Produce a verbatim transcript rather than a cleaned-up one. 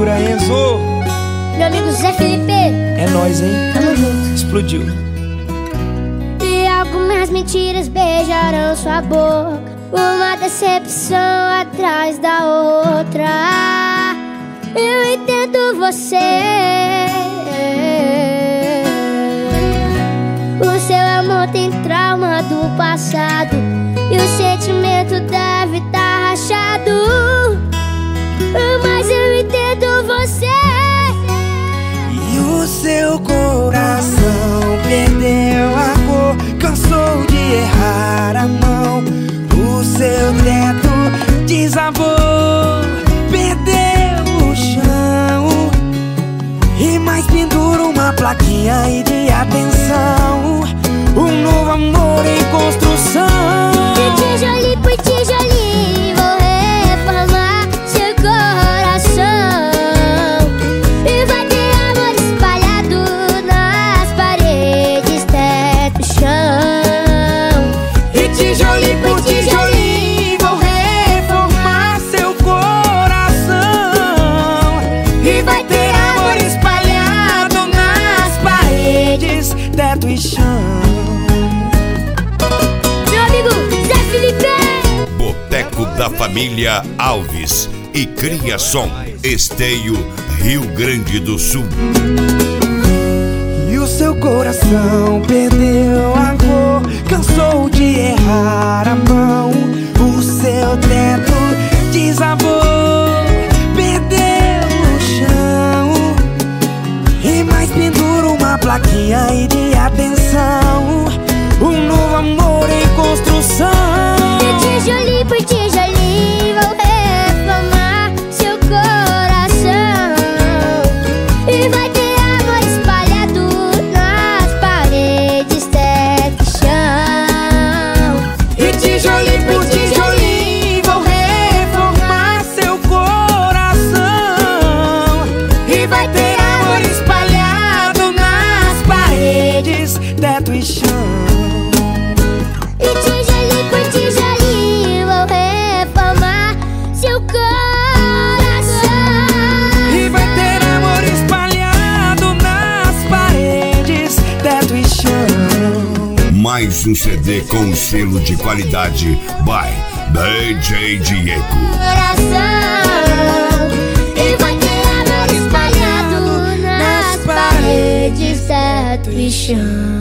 Segura, Enzo. Meu amigo Zé Felipe. É nóis, hein? Tamo junto. Explodiu. E algumas mentiras beijarão sua boca, uma decepção atrás da outra. Eu entendo você. O seu amor tem trauma do passado e o sentimento deve estar rachado. Mas eu entendo você. E o seu coração perdeu a cor, cansou de errar a mão. O seu teto desabou, perdeu o chão. E mais pendura uma plaquinha aí de atenção. Um novo amor em construção. De tijolinho por tijolinho vou reformar seu coração. E vai ter amor espalhado nas paredes, teto e chão. E tijolinho por tijolinho vou reformar seu coração. E vai ter amor espalhado nas paredes, teto e chão. Boteco da Família Alves e Cria Som, Esteio, Rio Grande do Sul. E o seu coração perdeu a cor, cansou de errar a mão. O seu teto desabou, perdeu o chão. E mais pendura uma plaquinha aí de atenção. Um novo amor em construção. De tijolinho por tijolinho vou reformar seu coração. E vai ter amor espalhado nas paredes, teto e chão. E tijolinho por tijolinho vou reformar seu coração. E vai ter amor espalhado nas paredes, teto e chão. Mais um C D com selo de qualidade by D J Diego. E vai ter amor espalhado nas paredes, teto e chão.